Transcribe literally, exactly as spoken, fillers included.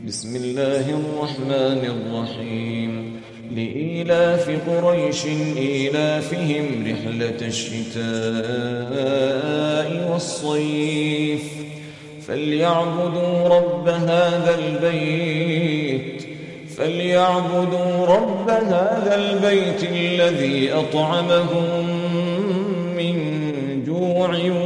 بسم الله الرحمن الرحيم لإيلاف قريش إيلافهم رحلة الشتاء والصيف فليعبدوا رب هذا البيت فليعبدوا رب هذا البيت الذي أطعمهم من جوع